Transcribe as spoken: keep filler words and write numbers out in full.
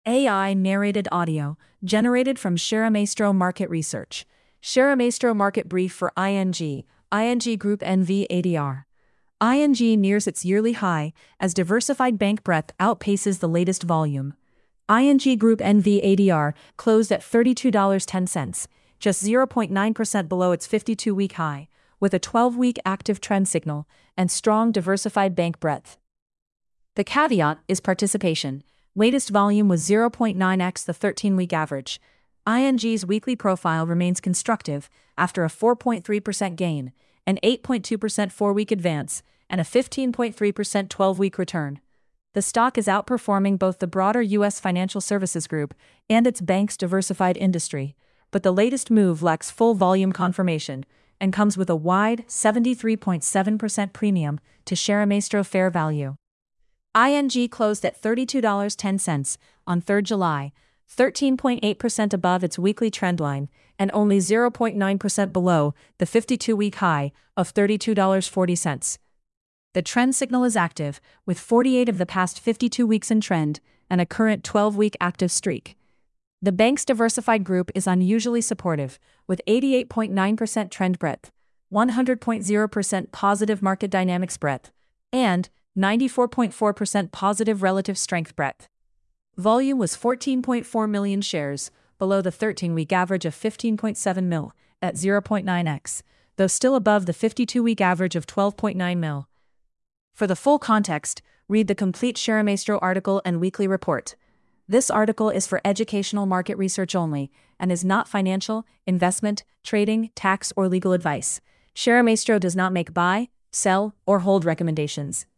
A I narrated audio, generated from ShareMaestro Market Research. ShareMaestro Market Brief for I N G, I N G Group N V A D R. I N G nears its yearly high as diversified bank breadth outpaces the latest volume. I N G Group N V A D R closed at thirty-two dollars and ten cents, just zero point nine percent below its fifty-two-week high, with a twelve-week active trend signal and strong diversified bank breadth. The caveat is participation. Latest volume was zero point nine x the thirteen-week average. I N G's weekly profile remains constructive after a four point three percent gain, an eight point two percent four-week advance, and a fifteen point three percent twelve-week return. The stock is outperforming both the broader U S financial services group and its bank's diversified industry, but the latest move lacks full volume confirmation and comes with a wide seventy-three point seven percent premium to ShareMaestro fair value. I N G closed at thirty-two dollars and ten cents on the third of July, thirteen point eight percent above its weekly trendline and only zero point nine percent below the fifty-two-week high of thirty-two dollars and forty cents. The trend signal is active, with forty-eight of the past fifty-two weeks in trend and a current twelve-week active streak. The bank's diversified group is unusually supportive, with eighty-eight point nine percent trend breadth, one hundred point zero percent positive market dynamics breadth, and ninety-four point four percent positive relative strength breadth. Volume was fourteen point four million shares, below the thirteen-week average of fifteen point seven mil, at zero point nine x, though still above the fifty-two-week average of twelve point nine mil. For the full context, read the complete ShareMaestro article and weekly report. This article is for educational market research only and is not financial, investment, trading, tax, or legal advice. ShareMaestro does not make buy, sell, or hold recommendations.